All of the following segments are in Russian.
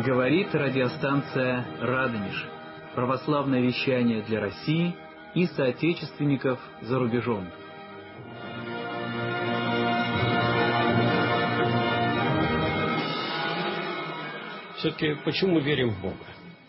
Говорит радиостанция «Радонеж». Православное вещание для России и соотечественников за рубежом. Все-таки почему мы верим в Бога?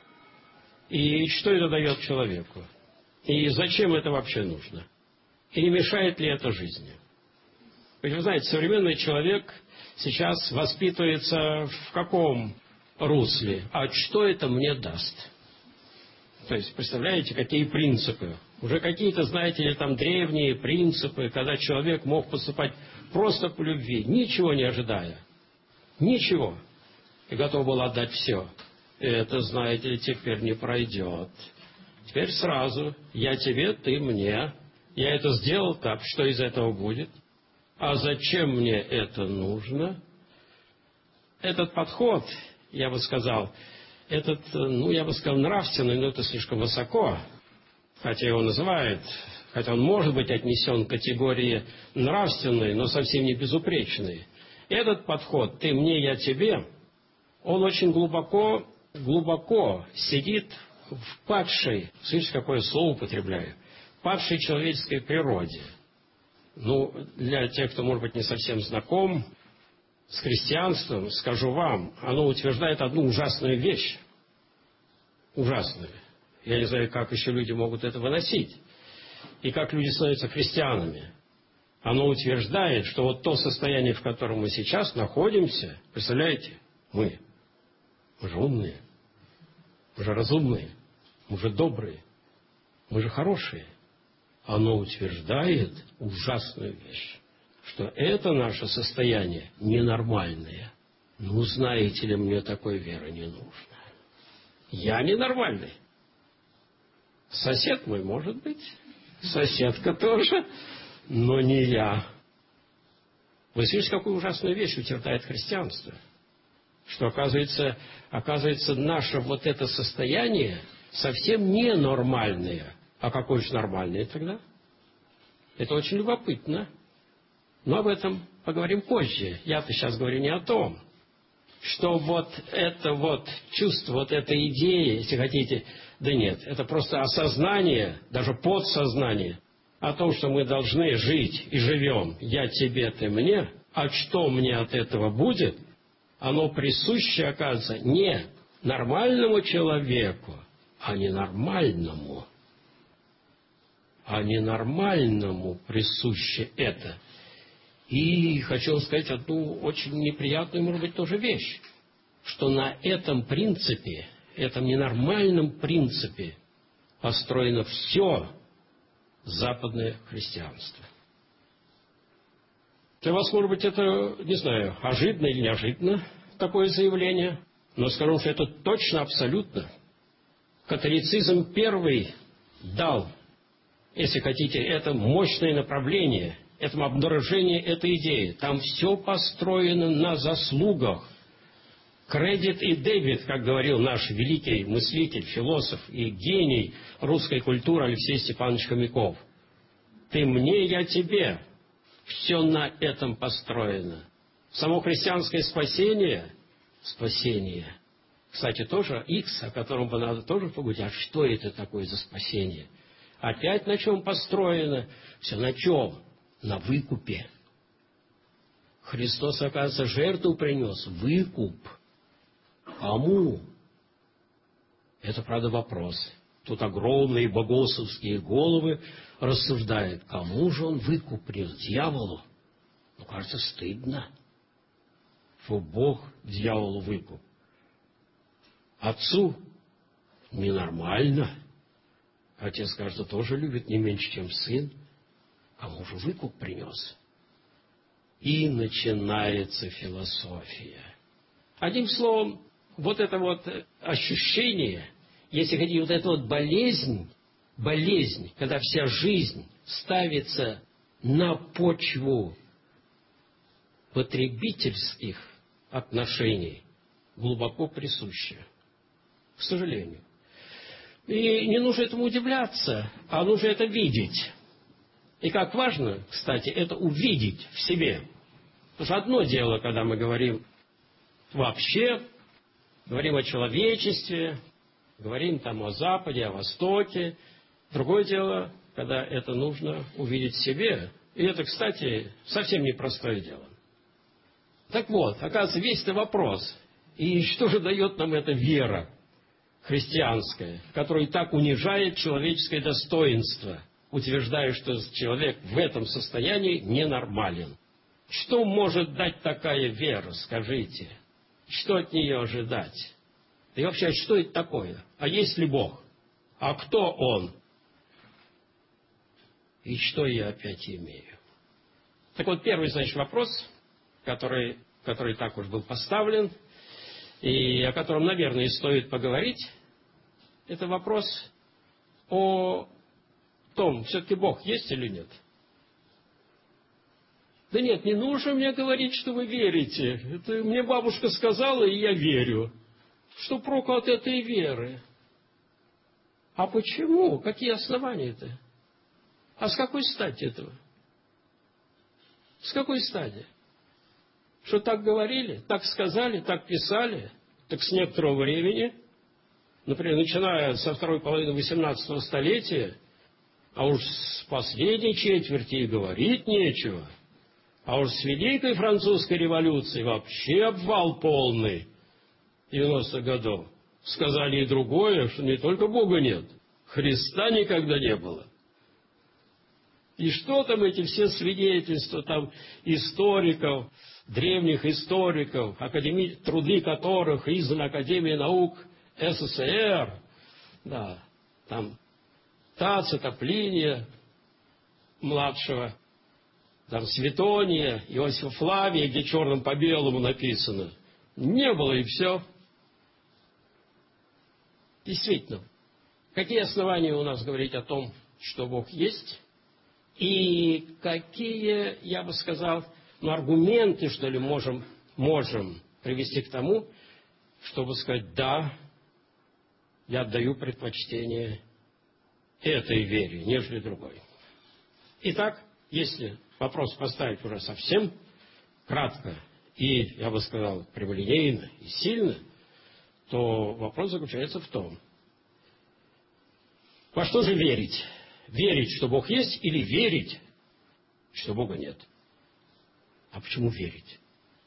И что это дает человеку? И зачем это вообще нужно? И не мешает ли это жизни? Ведь вы знаете, современный человек сейчас воспитывается в каком русле? А что это мне даст? То есть, представляете, какие принципы? Уже какие-то, знаете ли, там древние принципы, когда человек мог поступать просто по любви, ничего не ожидая. Ничего. И готов был отдать все. Это, знаете ли, теперь не пройдет. Теперь сразу я тебе, ты мне. Я это сделал так, что из этого будет? А зачем мне это нужно? Этот подход, я бы сказал, нравственный, но это слишком высоко. Хотя его называют, хотя он может быть отнесен к категории нравственной, но совсем не безупречной. Этот подход «ты мне, я тебе», он очень глубоко сидит в падшей, слышите, какое слово употребляю, падшей человеческой природе. Для тех, кто, может быть, не совсем знаком с христианством, скажу вам, оно утверждает одну ужасную вещь. Ужасную. Я не знаю, как еще люди могут это выносить. И как люди становятся христианами. Оно утверждает, что вот то состояние, в котором мы сейчас находимся, представляете, мы же умные, мы же разумные, мы же добрые, мы же хорошие. Оно утверждает ужасную вещь, что это наше состояние ненормальное. Знаете ли, мне такой веры не нужно. Я ненормальный. Сосед мой, может быть, соседка тоже, но не я. Вы слышите, какую ужасную вещь утверждает христианство? Что, оказывается, наше вот это состояние совсем ненормальное. А какое же нормальное тогда? Это очень любопытно. Но об этом поговорим позже. Я-то сейчас говорю не о том, что вот это вот чувство, вот эта идея, если хотите, да нет, это просто осознание, даже подсознание о том, что мы должны жить и живем. Я тебе, ты мне. А что мне от этого будет? Оно присуще, оказывается, не нормальному человеку, а ненормальному. А ненормальному присуще это. И хочу вам сказать одну очень неприятную, может быть, тоже вещь, что на этом принципе, этом ненормальном принципе построено все западное христианство. Для вас, может быть, это, не знаю, ожиданно или неожиданно такое заявление, но скажу, что это точно, абсолютно. Католицизм первый дал, если хотите, это мощное направление, этому обнаружению этой идеи. Там все построено на заслугах. Кредит и дебет, как говорил наш великий мыслитель, философ и гений русской культуры Алексей Степанович Хомяков. Ты мне, я тебе. Все на этом построено. Само христианское спасение, кстати, тоже X, о котором бы надо тоже поговорить, а что это такое за спасение? Опять на чем построено? Все на чем? На выкупе. Христос, оказывается, жертву принес. Выкуп. Кому? Это, правда, вопрос. Тут огромные богословские головы рассуждают, кому же он выкуп принес? Дьяволу? Кажется, стыдно, что Бог дьяволу выкуп. Отцу ненормально. Отец, кажется, тоже любит не меньше, чем сын. Кому же выкуп принес? И начинается философия. Одним словом, вот это вот ощущение, если хотите, вот эта вот болезнь, когда вся жизнь ставится на почву потребительских отношений, глубоко присуща. К сожалению. И не нужно этому удивляться, а нужно это видеть. И как важно, кстати, это увидеть в себе. Потому что одно дело, когда мы говорим вообще говорим о человечестве, говорим там о Западе, о Востоке. Другое дело, когда это нужно увидеть в себе. И это, кстати, совсем непростое дело. Так вот, оказывается, весь этот вопрос. И что же дает нам эта вера христианская, которая так унижает человеческое достоинство, утверждая, что человек в этом состоянии ненормален? Что может дать такая вера, скажите? Что от нее ожидать? И вообще, что это такое? А есть ли Бог? А кто Он? И что я опять имею? Так вот, первый, значит, вопрос, который так уж был поставлен, и о котором, наверное, стоит поговорить, это вопрос о том, все-таки Бог есть или нет. Да нет, не нужно мне говорить, что вы верите. Это мне бабушка сказала, и я верю. Что проку от этой веры? А почему? Какие основания-то? А с какой стати этого? С какой стати? Что так говорили, так сказали, так писали? Так с некоторого времени, например, начиная со второй половины XVIII столетия, а уж с последней четверти и говорить нечего, а уж с Великой Французской революции вообще обвал полный 90-х годов. Сказали и другое, что не только Бога нет, Христа никогда не было. И что там эти все свидетельства там историков, древних историков, труды которых изданы Академией наук СССР, да, там Тацита, Плиния младшего, там Светония, Иосифа Флавия, где черным по белому написано. Не было, и все. Действительно, какие основания у нас говорить о том, что Бог есть? И какие, я бы сказал, аргументы, что ли, можем привести к тому, чтобы сказать, да, я отдаю предпочтение этой вере, нежели другой. Итак, если вопрос поставить уже совсем кратко и, я бы сказал, прямолинейно и сильно, то вопрос заключается в том, во что же верить? Верить, что Бог есть, или верить, что Бога нет? А почему верить?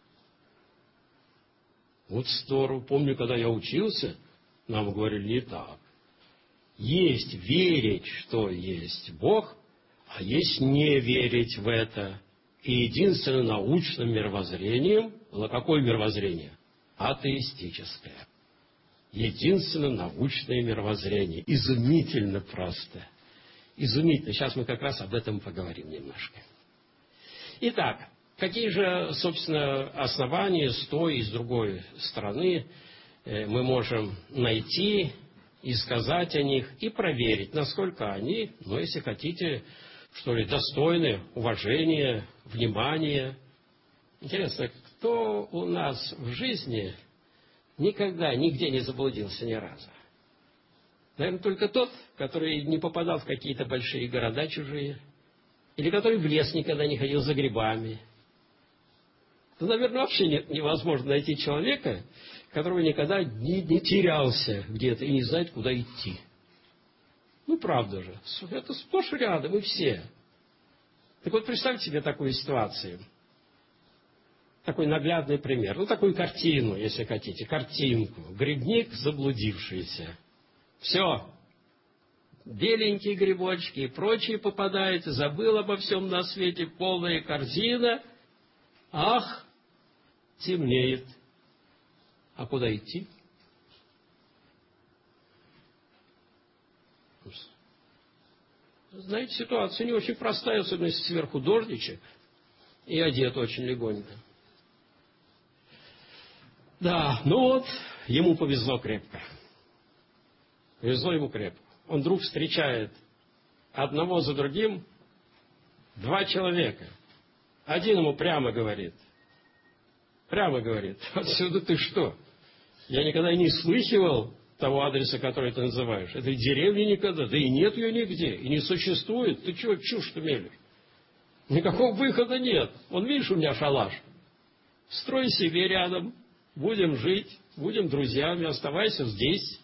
Вот здорово. Помню, когда я учился, нам говорили не так. Есть верить, что есть Бог, а есть не верить в это. И единственным научным мировоззрением было какое мировоззрение? Атеистическое. Единственное научное мировоззрение. Изумительно просто. Изумительно. Сейчас мы как раз об этом поговорим немножко. Итак, какие же, собственно, основания с той и с другой стороны мы можем найти и сказать о них, и проверить, насколько они, если хотите, что ли, достойны уважения, внимания. Интересно, кто у нас в жизни никогда, нигде не заблудился ни разу? Наверное, только тот, который не попадал в какие-то большие города чужие, или который в лес никогда не ходил за грибами. Ну, наверное, вообще невозможно найти человека, который никогда не терялся где-то и не знает, куда идти. Ну, правда же. Это сплошь и рядом, и все. Так вот, представьте себе такую ситуацию. Такой наглядный пример. Такую картину, если хотите. Картинку. Грибник заблудившийся. Все. Беленькие грибочки и прочие попадают. Забыл обо всем на свете. Полная корзина. Ах, темнеет. А куда идти? Знаете, ситуация не очень простая, особенно если сверху дождичек и одет очень легонько. Да, ему повезло крепко. Повезло ему крепко. Он вдруг встречает одного за другим 2 человека. Один ему прямо говорит, отсюда ты что? Я никогда и не слыхивал того адреса, который ты называешь. Этой деревни никогда, да и нет ее нигде, и не существует. Ты чего чушь-то мелешь? Никакого выхода нет. Вон, видишь, у меня шалаш. Строй себе рядом, будем жить, будем друзьями, оставайся здесь.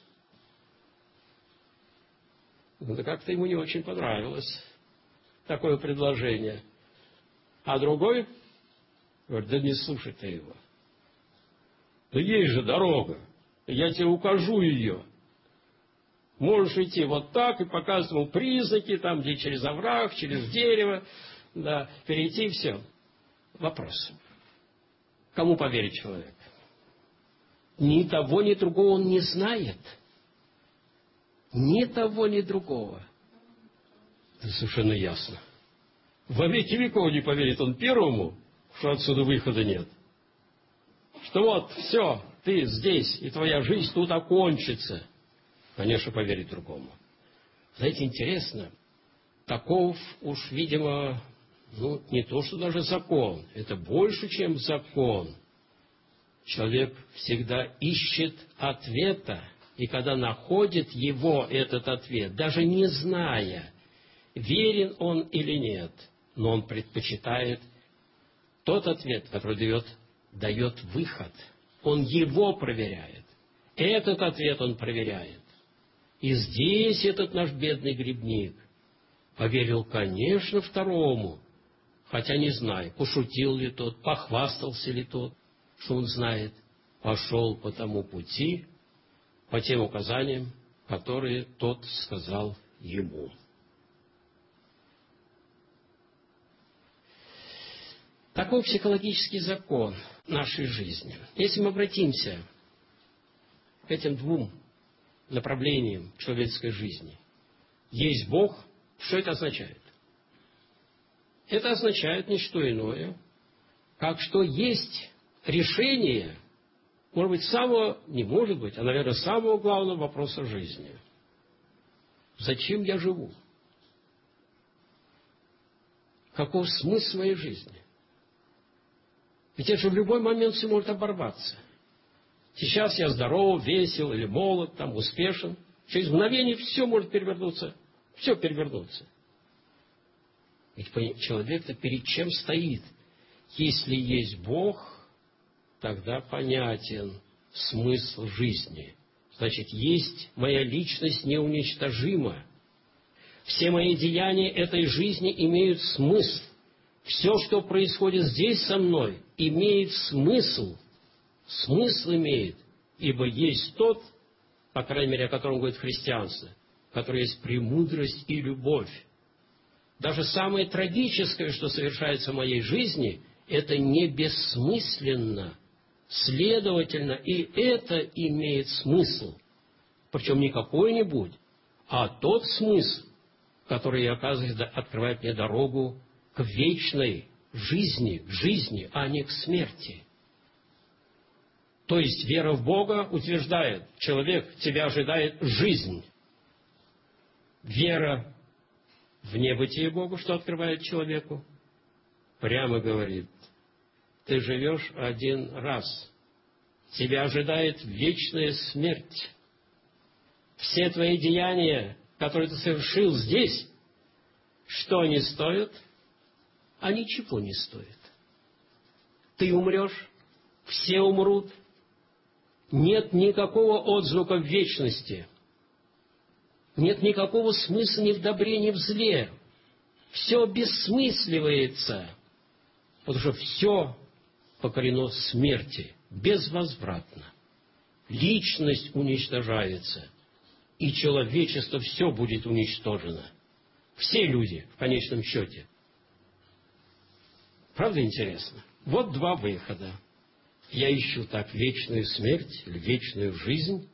Но как-то ему не очень понравилось такое предложение. А другой говорит, да не слушай ты его. Да есть же дорога, я тебе укажу ее. Можешь идти вот так и показывать ему признаки, там, где через овраг, через дерево, да, перейти, все. Вопрос. Кому поверит человек? Ни того, ни другого он не знает. Ни того, ни другого. Это совершенно ясно. Во веки веков не поверит он первому, что отсюда выхода нет. Что вот, все, ты здесь, и твоя жизнь тут окончится. Конечно, поверит другому. Знаете, интересно, таков уж, видимо, не то, что даже закон, это больше, чем закон. Человек всегда ищет ответа, и когда находит его, этот ответ, даже не зная, верен он или нет, но он предпочитает тот ответ, который дает выход. Он его проверяет. Этот ответ он проверяет. И здесь этот наш бедный грибник поверил, конечно, второму, хотя не знаю, пошутил ли тот, похвастался ли тот, что он знает, пошел по тому пути, по тем указаниям, которые тот сказал ему. Такой психологический закон нашей жизни. Если мы обратимся к этим двум направлениям человеческой жизни, есть Бог, что это означает? Это означает не что иное, как что есть решение, может быть, наверное, самого главного вопроса жизни. Зачем я живу? Каков смысл моей жизни? Ведь это же в любой момент все может оборваться. Сейчас я здоров, весел или молод, успешен. Через мгновение все может перевернуться. Все перевернуться. Ведь человек-то перед чем стоит? Если есть Бог, тогда понятен смысл жизни. Значит, есть моя личность неуничтожима. Все мои деяния этой жизни имеют смысл. Все, что происходит здесь со мной, имеет смысл. Смысл имеет, ибо есть тот, по крайней мере, о котором говорит христианство, который есть премудрость и любовь. Даже самое трагическое, что совершается в моей жизни, это не бессмысленно. Следовательно, и это имеет смысл. Причем не какой-нибудь, а тот смысл, который, оказывается, открывает мне дорогу к вечной жизни, к жизни, а не к смерти. То есть вера в Бога утверждает, человек, тебя ожидает жизнь. Вера в небытие Богу, что открывает человеку, прямо говорит, ты живешь один раз, тебя ожидает вечная смерть. Все твои деяния, которые ты совершил здесь, что они стоят? А ничего не стоят. Ты умрешь, все умрут, нет никакого отзвука в вечности, нет никакого смысла ни в добре, ни в зле. Все обессмысливается, потому что все покорено смерти, безвозвратно. Личность уничтожается, и человечество все будет уничтожено. Все люди, в конечном счете. Правда интересно? Вот два выхода. Я ищу так вечную смерть или вечную жизнь.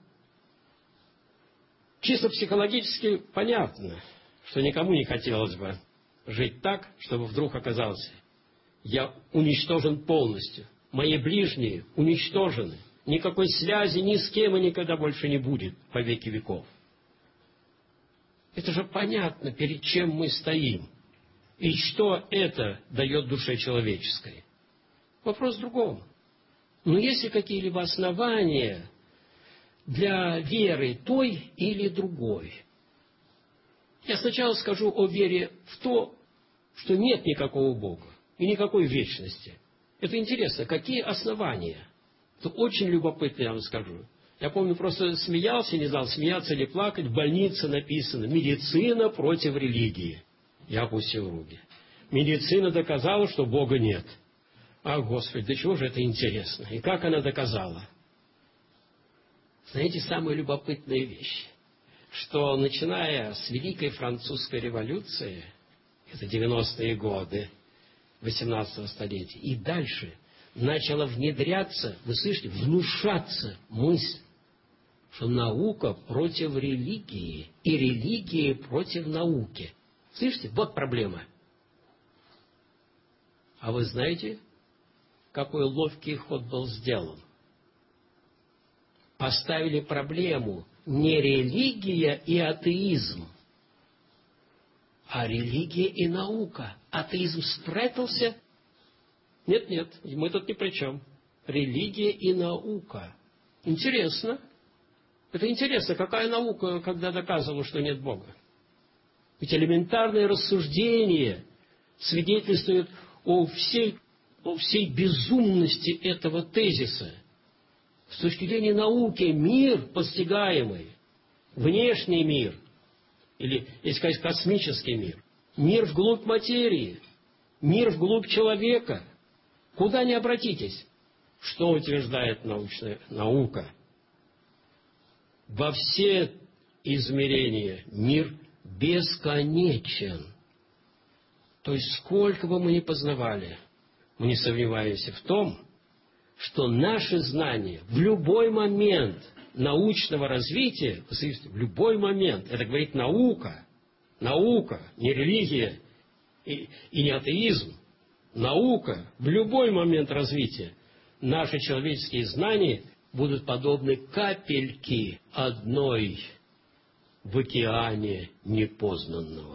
Чисто психологически понятно, что никому не хотелось бы жить так, чтобы вдруг оказалось, я уничтожен полностью. Мои ближние уничтожены. Никакой связи ни с кем и никогда больше не будет по веки веков. Это же понятно, перед чем мы стоим. И что это дает душе человеческой? Вопрос в другом. Но есть ли какие-либо основания для веры той или другой? Я сначала скажу о вере в то, что нет никакого Бога и никакой вечности. Это интересно, какие основания Это очень любопытно, я вам скажу. Я помню, просто смеялся, не знал, смеяться или плакать. В больнице написано: «Медицина против религии». Я опустил руки. Медицина доказала, что Бога нет. А, Господи, до чего же это интересно? И как она доказала? Знаете, самая любопытная вещь, что начиная с Великой Французской революции, это 90-е годы 18 столетия, и дальше начала внедряться, вы слышите, внушаться мысль, что наука против религии, и религия против науки. Слышите, вот проблема. А вы знаете, какой ловкий ход был сделан? Поставили проблему не религия и атеизм, а религия и наука. Атеизм спрятался? Нет, мы тут ни при чем. Религия и наука. Интересно. Это интересно, какая наука, когда доказывала, что нет Бога? Ведь элементарное рассуждение свидетельствует о всей безумности этого тезиса. С точки зрения науки, мир постигаемый, внешний мир, или, если сказать, космический мир, мир вглубь материи, мир вглубь человека, куда ни обратитесь, что утверждает научная наука? Во все измерения мир бесконечен. То есть, сколько бы мы ни познавали, мы не сомневаемся в том, что наши знания в любой момент научного развития, в любой момент, это говорит наука, не религия и не атеизм, наука, в любой момент развития, наши человеческие знания будут подобны капельке одной в океане непознанного.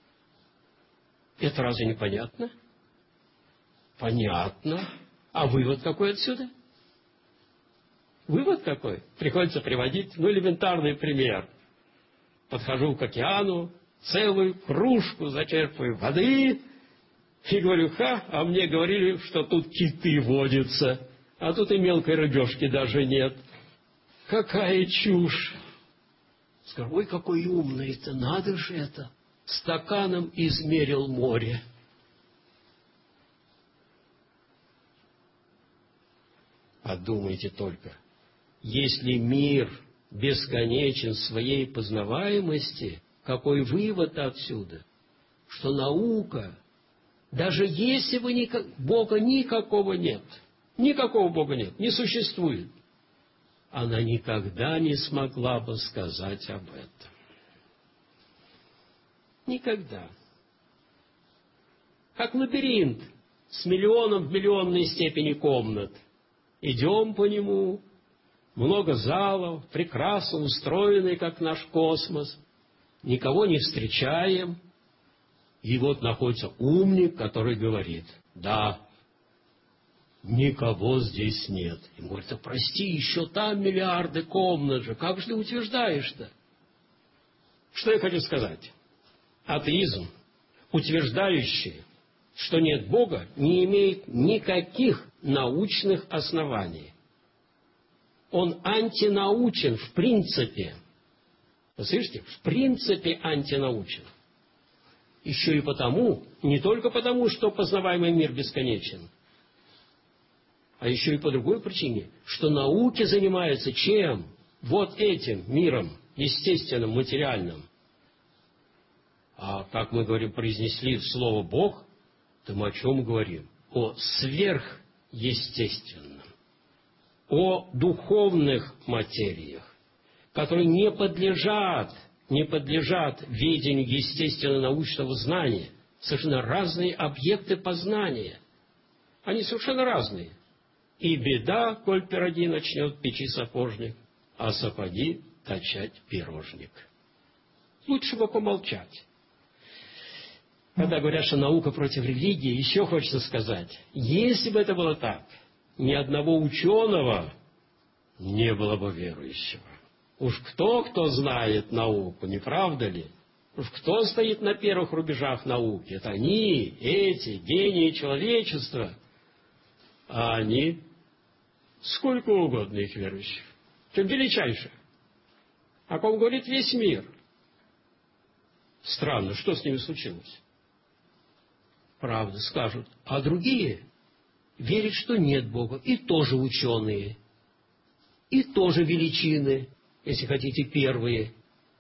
Это разве не понятно? Понятно. А вывод какой отсюда? Вывод какой? Приходится приводить, элементарный пример. Подхожу к океану, целую кружку зачерпываю воды и говорю: а мне говорили, что тут киты водятся, а тут и мелкой рыбешки даже нет. Какая чушь! Скажу: ой, какой умный-то, надо же это! Стаканом измерил море. Подумайте только, если мир бесконечен в своей познаваемости, какой вывод отсюда? Что наука, даже если бы Бога никакого нет, никакого Бога нет, не существует, она никогда не смогла бы сказать об этом. Никогда. Как лабиринт с миллионом в миллионной степени комнат. Идем по нему, много залов, прекрасно устроенный, как наш космос, никого не встречаем. И вот находится умник, который говорит: да, никого здесь нет. И говорит: да прости, еще там миллиарды комнат же, как же ты утверждаешь-то? Что я хочу сказать? Атеизм, утверждающий, что нет Бога, не имеет никаких научных оснований. Он антинаучен в принципе. Вы слышите? В принципе антинаучен. Еще и потому, не только потому, что познаваемый мир бесконечен, а еще и по другой причине, что науки занимаются чем? Вот этим миром, естественным, материальным. А как мы говорим, произнесли слово «Бог», то мы о чем говорим? О сверхъестественном, о духовных материях, которые не подлежат ведению естественно-научного знания. Совершенно разные объекты познания. Они совершенно разные. И беда, коль пироги начнет печи сапожник, а сапоги точать пирожник. Лучше бы помолчать. Когда говорят, что наука против религии, еще хочется сказать, если бы это было так, ни одного ученого не было бы верующего. Уж кто знает науку, не правда ли? Уж кто стоит на первых рубежах науки? Это они, эти гении человечества. А они Сколько угодно их верующих. Чем величайших. О ком говорит весь мир. Странно, что с ними случилось? Правда, скажут. А другие верят, что нет Бога. И тоже ученые. И тоже величины, если хотите, первые.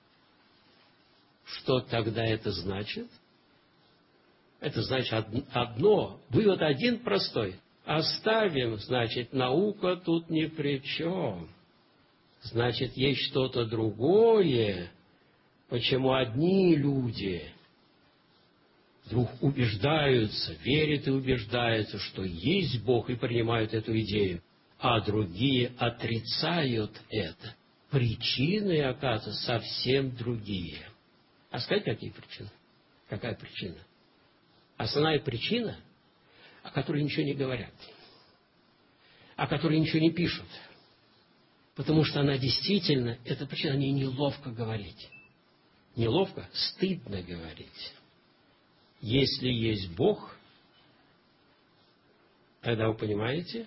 Что тогда это значит? Это значит одно. Вывод один простой. Оставим, значит, наука тут ни при чем. Значит, есть что-то другое, почему одни люди вдруг убеждаются, верят и убеждаются, что есть Бог и принимают эту идею, а другие отрицают это. Причины, оказывается, совсем другие. А сказать, какие причины? Какая причина? Основная причина, о которой ничего не говорят, о которой ничего не пишут. Потому что она действительно, эта причина, о ней неловко говорить. Неловко, стыдно говорить. Если есть Бог, тогда вы понимаете,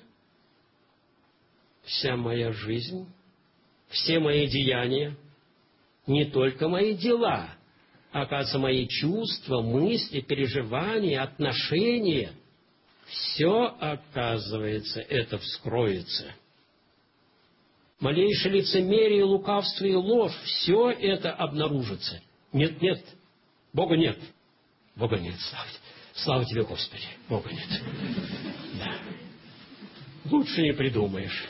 вся моя жизнь, все мои деяния, не только мои дела, а, оказывается, мои чувства, мысли, переживания, отношения, все, оказывается, это вскроется. Малейшее лицемерие, лукавство и ложь, все это обнаружится. Нет, нет, Бога нет. Бога нет, слава тебе, Господи, Бога нет. Да. Лучше не придумаешь.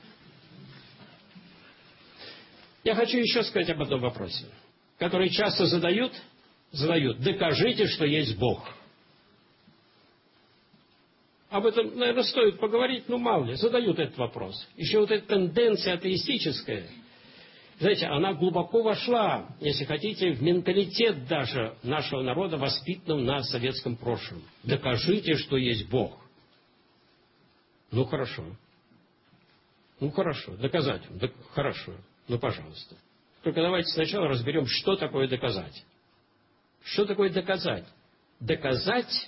Я хочу еще сказать об одном вопросе, который часто задают. Докажите, что есть Бог. Об этом, наверное, стоит поговорить, но мало ли, задают этот вопрос. Еще вот эта тенденция атеистическая, знаете, она глубоко вошла, если хотите, в менталитет даже нашего народа, воспитанного на советском прошлом. Докажите, что есть Бог. Ну, хорошо. Доказать. Хорошо. Ну, пожалуйста. Только давайте сначала разберем, что такое доказать. Что такое доказать? Доказать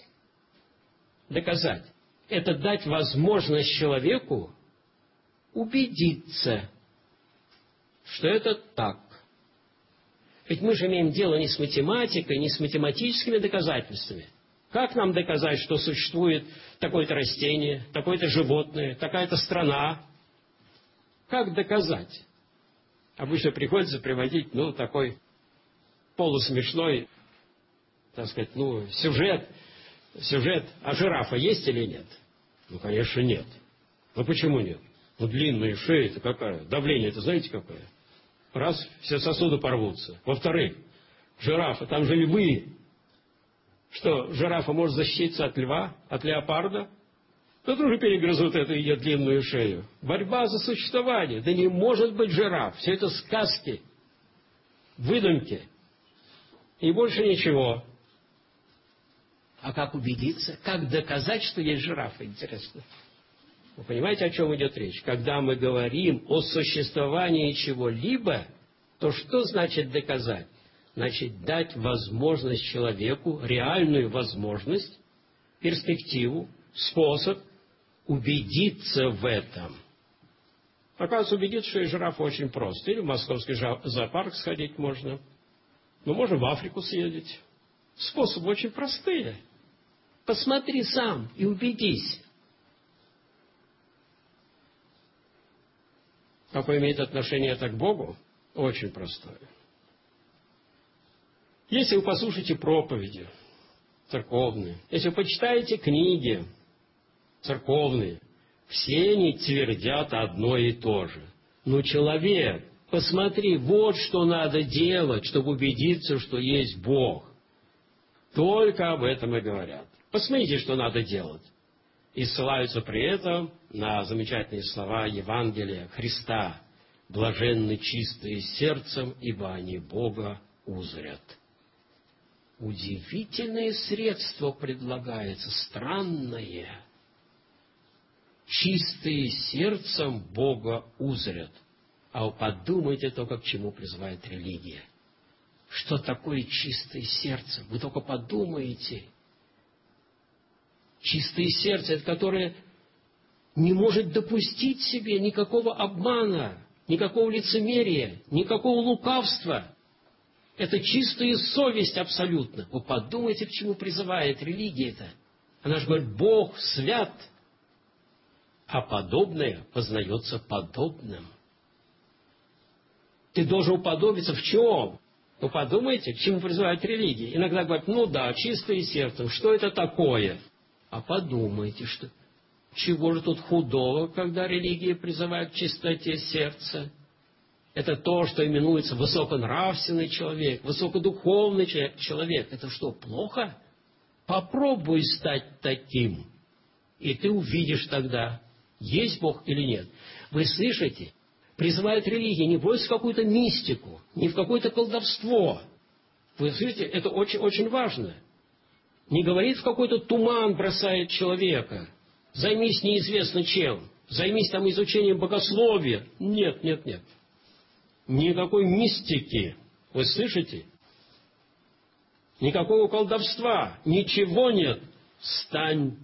– это дать возможность человеку убедиться, что это так. Ведь мы же имеем дело не с математикой, не с математическими доказательствами. Как нам доказать, что существует такое-то растение, такое-то животное, такая-то страна? Как доказать? Обычно приходится приводить, такой полусмешной, так сказать, сюжет. А жирафа есть или нет? Конечно, нет. Почему нет? Длинная шея-то какая? Давление-то знаете какое? Раз, все сосуды порвутся. Во-вторых, жирафа, там же львы. Что, жирафа может защититься от льва, от леопарда? То тоже перегрызут эту ее длинную шею. Борьба за существование. Да не может быть жираф. Все это сказки, выдумки. И больше ничего. А как убедиться? Как доказать, что есть жирафа? Интересно. Вы понимаете, о чем идет речь? Когда мы говорим о существовании чего-либо, то что значит доказать? Значит, дать возможность человеку, реальную возможность, перспективу, способ убедиться в этом. Оказывается, убедиться, что и жирафа очень просто. Или в московский зоопарк сходить можно. Можно в Африку съездить. Способы очень простые. Посмотри сам и убедись. Какое имеет отношение это к Богу? Очень простое. Если вы послушаете проповеди церковные, если вы почитаете книги церковные, все они твердят одно и то же. Человек, посмотри, вот что надо делать, чтобы убедиться, что есть Бог. Только об этом и говорят. Посмотрите, что надо делать. И ссылаются при этом на замечательные слова Евангелия Христа. Блаженны чистые сердцем, ибо они Бога узрят. Удивительное средство предлагается, странное. Чистые сердцем Бога узрят. А вы подумайте только, к чему призывает религия. Что такое чистое сердце? Вы только подумайте. Чистое сердце, это которое не может допустить себе никакого обмана, никакого лицемерия, никакого лукавства. Это чистая совесть абсолютно. Вы подумайте, к чему призывает религия-то. Она же говорит, Бог свят, а подобное познается подобным. Ты должен уподобиться в чем? Вы подумайте, к чему призывает религия. Иногда говорят, ну да, чистое сердцем, что это такое? А подумайте, что чего же тут худого, когда религия призывает к чистоте сердца? Это то, что именуется высоконравственный человек, высокодуховный человек. Это что, плохо? Попробуй стать таким, и ты увидишь тогда, есть Бог или нет. Вы слышите? Призывает религия не в какую-то мистику, не в какое-то колдовство. Вы слышите? Это очень важно. Не говорит, в какой-то туман бросает человека. Займись неизвестно чем. Займись там изучением богословия. Нет. Никакой мистики. Вы слышите? Никакого колдовства. Ничего нет. Стань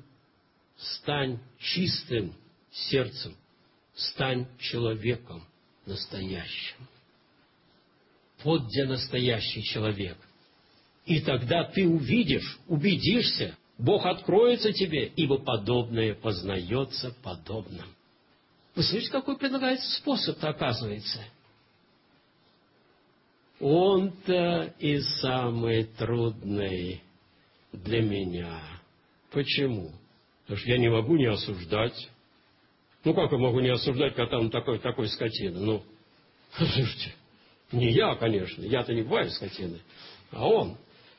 чистым сердцем. Стань человеком настоящим. Вот где настоящий человек. И тогда ты увидишь, убедишься, Бог откроется тебе, ибо подобное познается подобным. Вы слышите, какой предлагается способ-то оказывается? Он-то и самый трудный для меня. Почему? Потому что я не могу не осуждать. Ну, как я могу не осуждать, когда там такой скотина? Ну, слушайте, не я, конечно, я-то не бываю скотиной, а он.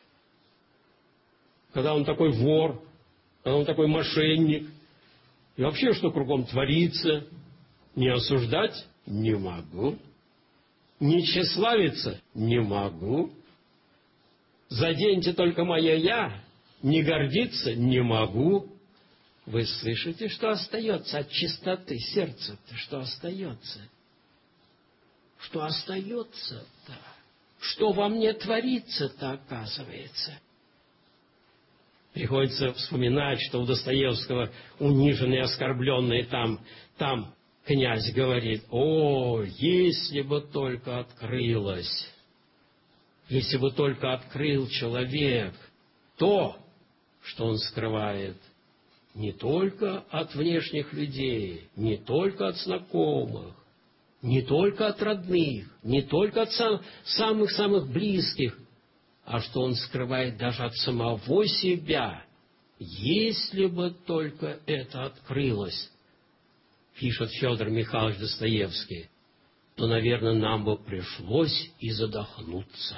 Когда он такой вор, когда он такой мошенник, и вообще, что кругом творится, не осуждать не могу, не тщеславиться не могу, заденьте только мое «я», не гордиться не могу. Вы слышите, что остается от чистоты сердца-то? Что остается? Что остается-то? Что во мне творится-то, оказывается? Приходится вспоминать, что у Достоевского униженный, оскорбленный там князь говорит, о, если бы только открылось, если бы только открыл человек то, что он скрывает, не только от внешних людей, не только от знакомых, не только от родных, не только от самых-самых близких, а что он скрывает даже от самого себя. Если бы только это открылось, пишет Федор Михайлович Достоевский, то, наверное, нам бы пришлось и задохнуться.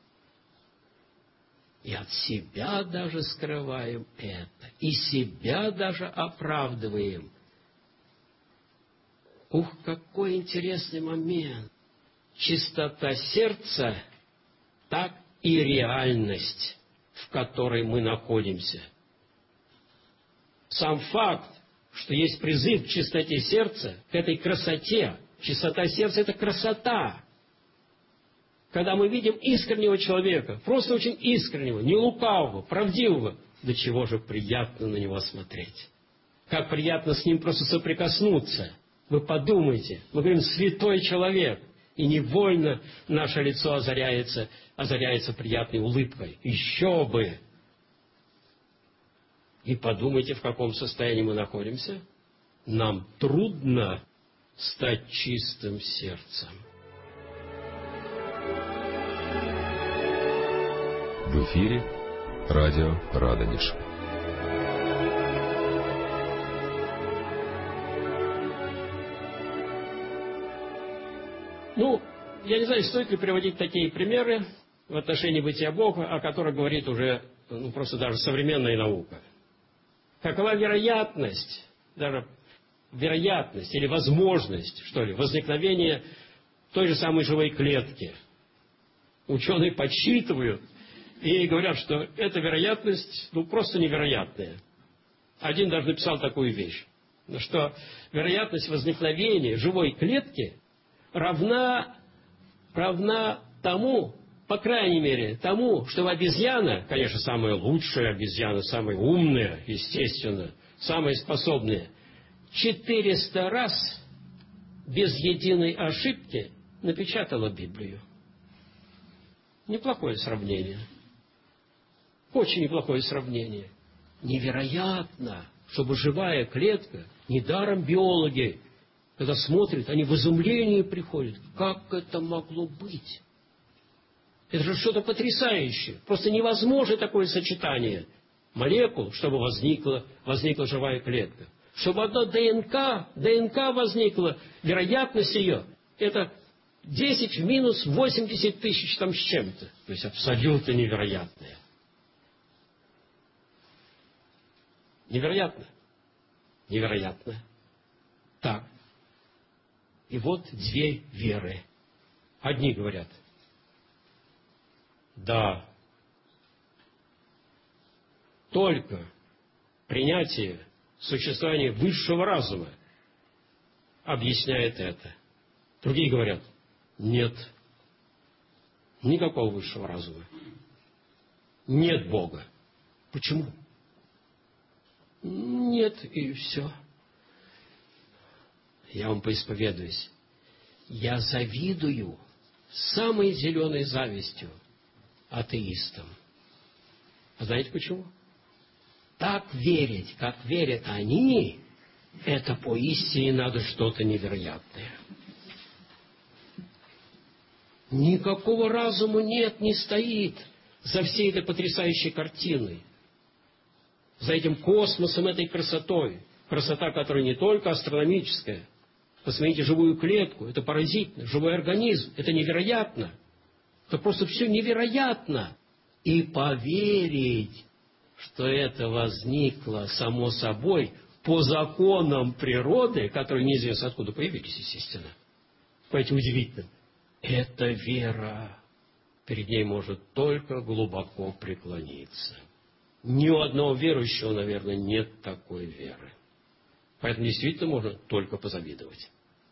И от себя даже скрываем это, и себя даже оправдываем. Ух, какой интересный момент! Чистота сердца, так и реальность, в которой мы находимся. Сам факт, что есть призыв к чистоте сердца, к этой красоте. Чистота сердца – это красота. Когда мы видим искреннего человека, просто очень искреннего, не лукавого, правдивого, до чего же приятно на него смотреть. Как приятно с ним просто соприкоснуться. Вы подумайте, мы говорим «святой человек», и невольно наше лицо озаряется приятной улыбкой. Еще бы! И подумайте, в каком состоянии мы находимся. Нам трудно стать чистым сердцем. В эфире радио Радонеж. Ну, я не знаю, стоит ли приводить такие примеры в отношении бытия Бога, о которых говорит уже просто даже современная наука. Какова вероятность, даже вероятность или возможность, что ли, возникновения той же самой живой клетки? Ученые подсчитывают и говорят, что эта вероятность, просто невероятная. Один даже написал такую вещь, что вероятность возникновения живой клетки равна тому, по крайней мере, тому, что обезьяна, конечно, самая лучшая обезьяна, самая умная, естественно, самая способная, 400 раз без единой ошибки напечатала Библию. Неплохое сравнение. Очень неплохое сравнение. Невероятно, чтобы живая клетка, недаром биологи, когда смотрят, они в изумление приходят. Как это могло быть? Это же что-то потрясающее. Просто невозможно такое сочетание молекул, чтобы возникла живая клетка. Чтобы одна ДНК возникла, вероятность ее, это 10 в минус 80 тысяч там с чем-то. То есть абсолютно невероятное. Невероятно. Невероятно. Так. И вот две веры. Одни говорят, да, только принятие существования высшего разума объясняет это. Другие говорят, нет, никакого высшего разума. Нет Бога. Почему? Нет, и все. Я вам поисповедуюсь. Я завидую самой зеленой завистью атеистам. А знаете почему? Так верить, как верят они, это поистине надо что-то невероятное. Никакого разума нет, не стоит за всей этой потрясающей картиной, за этим космосом, этой красотой. Красота, которая не только астрономическая. Посмотрите живую клетку, это поразительно, живой организм, это невероятно. Это просто все невероятно. И поверить, что это возникло само собой по законам природы, которые неизвестно откуда появились, естественно. Поэтому удивительно. Эта вера, перед ней может только глубоко преклониться. Ни у одного верующего, наверное, нет такой веры. Поэтому действительно можно только позавидовать.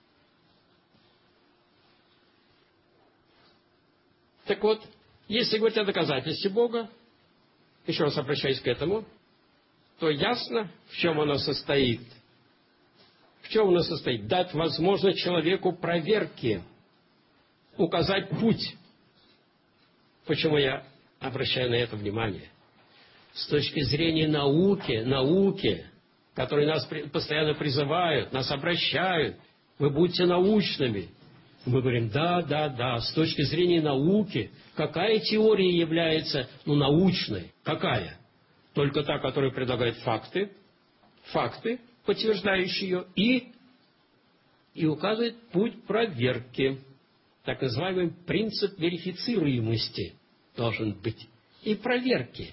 Так вот, если говорить о доказательстве Бога, еще раз обращаюсь к этому, то ясно, в чем оно состоит. В чем оно состоит? Дать возможность человеку проверки, указать путь. Почему я обращаю на это внимание? С точки зрения науки, которые нас постоянно призывают, нас обращают, вы будьте научными. Мы говорим, да, с точки зрения науки, какая теория является научной? Какая? Только та, которая предлагает факты, подтверждающие ее, и указывает путь проверки. Так называемый принцип верифицируемости должен быть. И проверки.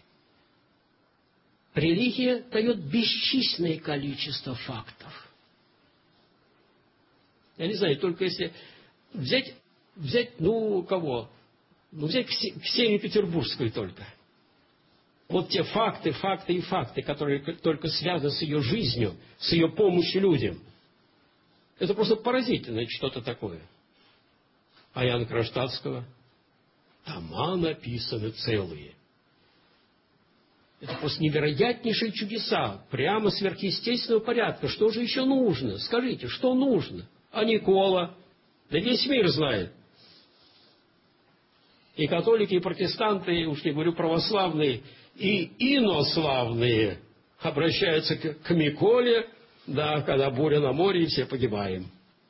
Религия дает бесчисленное количество фактов. Я не знаю, только если взять ксению петербургскую только. Вот те факты, которые только связаны с ее жизнью, с ее помощью людям. Это просто поразительное что-то такое. А Иоанна Кронштадтского тома написаны целые. Это просто невероятнейшие чудеса, прямо сверхъестественного порядка. Что же еще нужно? Скажите, что нужно? А Никола? Да весь мир знает. И католики, и протестанты, и уж не говорю православные, и инославные обращаются к Миколе, да, когда буря на море, и все погибаем.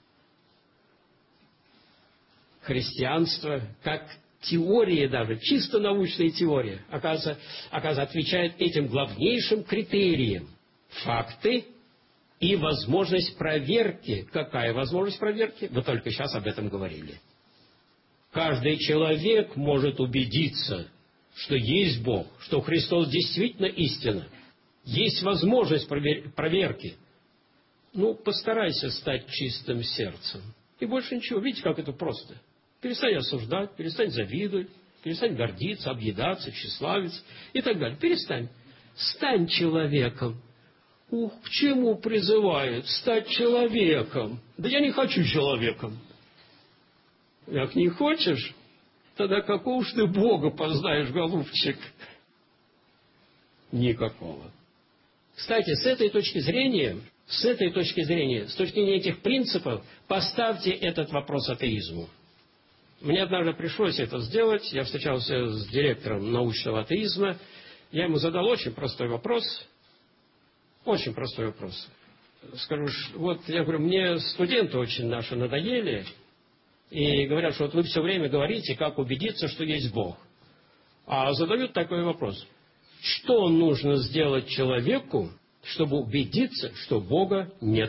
Христианство, как теория даже, чисто научная теория, оказывается, отвечает этим главнейшим критериям. Факты и возможность проверки. Какая возможность проверки? Вы только сейчас об этом говорили. Каждый человек может убедиться, что есть Бог, что Христос действительно истина. Есть возможность проверки. Постарайся стать чистым сердцем. И больше ничего. Видите, как это просто. Перестань осуждать, перестань завидовать, перестань гордиться, объедаться, тщеславиться и так далее. Перестань. Стань человеком. К чему призывают стать человеком? Да я не хочу человеком. Как не хочешь, тогда какого ж ты Бога познаешь, голубчик? Никакого. Кстати, с этой точки зрения, С этой точки зрения, с точки зрения этих принципов, поставьте этот вопрос атеизму. Мне однажды пришлось это сделать. Я встречался с директором научного атеизма. Я ему задал очень простой вопрос. Очень простой вопрос. Скажу, вот я говорю, мне студенты очень наши надоели. И говорят, что вот вы все время говорите, как убедиться, что есть Бог. А задают такой вопрос. Что нужно сделать человеку, чтобы убедиться, что Бога нет?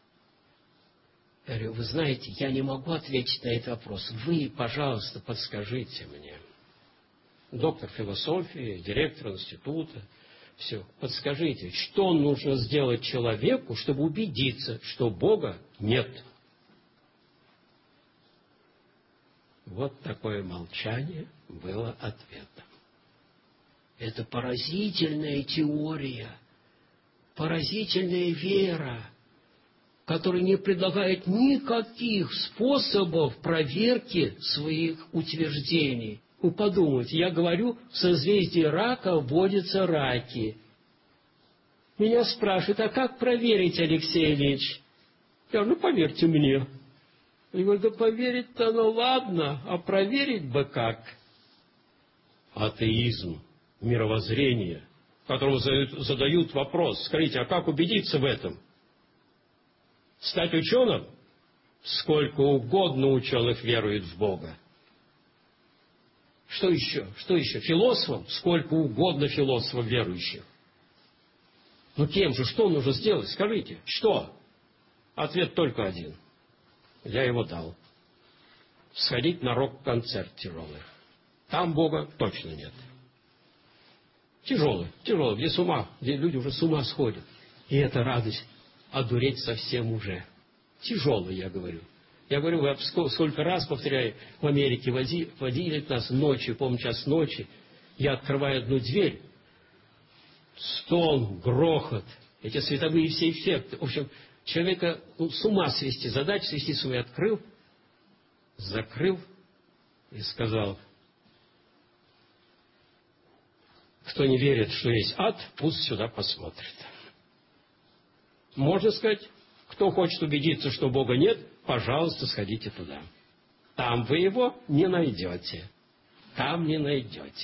Я говорю, вы знаете, я не могу ответить на этот вопрос. Вы, пожалуйста, подскажите мне. Доктор философии, директор института. Все, подскажите, что нужно сделать человеку, чтобы убедиться, что Бога нет? Вот такое молчание было ответом. Это поразительная теория, поразительная вера, которая не предлагает никаких способов проверки своих утверждений. Вы подумайте, я говорю, в созвездии рака водятся раки. Меня спрашивают, а как проверить, Алексей Ильич? Я говорю, поверьте мне. Я говорю, да поверить-то ну ладно, а проверить бы как? Атеизм, мировоззрение, которому задают вопрос, скажите, а как убедиться в этом? Стать ученым? Сколько угодно ученых верует в Бога. Что еще? Что еще? Философом? Сколько угодно философов верующих. Ну кем же? Что нужно сделать? Скажите, что? Ответ только один. Я его дал. Сходить на рок-концерт тяжелый. Там Бога точно нет. Тяжелый, где с ума, где люди уже с ума сходят. И это радость. Одуреть совсем уже. Тяжелый, я говорю. Я говорю, вы сколько раз, повторяю, в Америке водили нас ночью, помню, час ночи. Я открываю одну дверь. Стон, грохот, эти световые все эффекты. В общем, человека с ума свести, задача свести с ума. Я открыл, закрыл и сказал, кто не верит, что есть ад, пусть сюда посмотрит. Можно сказать, кто хочет убедиться, что Бога нет, пожалуйста, сходите туда. Там вы его не найдете. Там не найдете.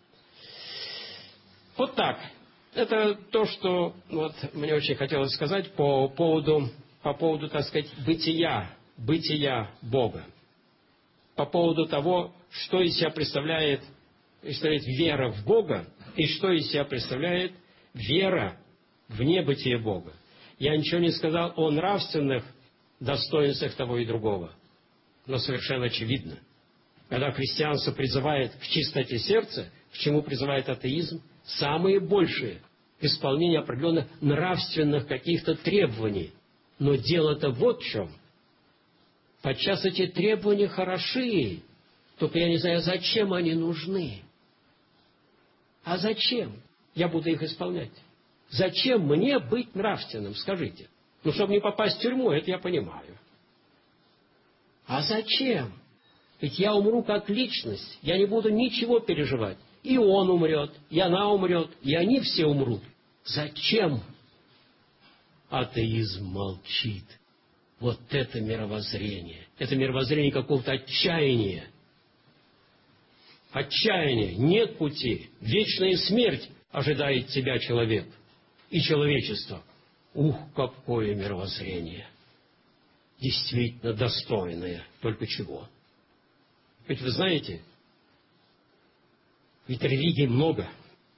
Вот так. Это то, что вот, мне очень хотелось сказать по поводу, так сказать, бытия Бога. По поводу того, что из себя представляет вера в Бога и что из себя представляет вера в небытие Бога. Я ничего не сказал о нравственных достоинствах того и другого. Но совершенно очевидно, когда христианство призывает к чистоте сердца, к чему призывает атеизм, самые большие исполнение определенных нравственных каких-то требований. Но дело-то вот в чем. Подчас эти требования хороши, только я не знаю, зачем они нужны. А зачем я буду их исполнять? Зачем мне быть нравственным, скажите? Ну, чтобы не попасть в тюрьму, это я понимаю. А зачем? Ведь я умру как личность, я не буду ничего переживать. И он умрет, и она умрет, и они все умрут. Зачем? Атеизм молчит. Вот это мировоззрение. Это мировоззрение какого-то отчаяния. Отчаяние, нет пути, вечная смерть ожидает тебя человек и человечество. Ух, какое мировоззрение! Действительно достойное. Только чего? Ведь вы знаете, ведь религий много.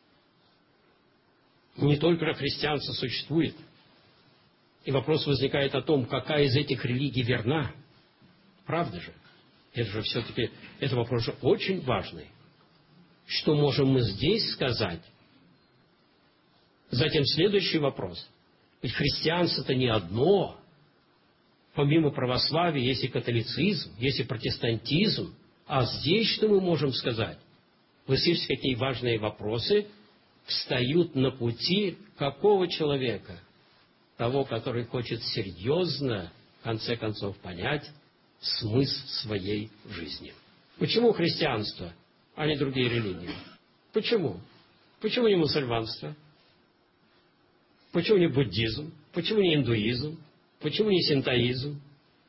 Не только христианство существует. И вопрос возникает о том, какая из этих религий верна. Правда же? Это же все-таки, это вопрос же очень важный. Что можем мы здесь сказать? Затем следующий вопрос. Ведь христианство-то не одно. Помимо православия есть и католицизм, есть и протестантизм. А здесь что мы можем сказать? Вы слышите, какие важные вопросы встают на пути какого человека? Того, который хочет серьезно, в конце концов, понять смысл своей жизни. Почему христианство, а не другие религии? Почему? Почему не мусульманство? Почему не буддизм? Почему не индуизм? Почему не синтоизм?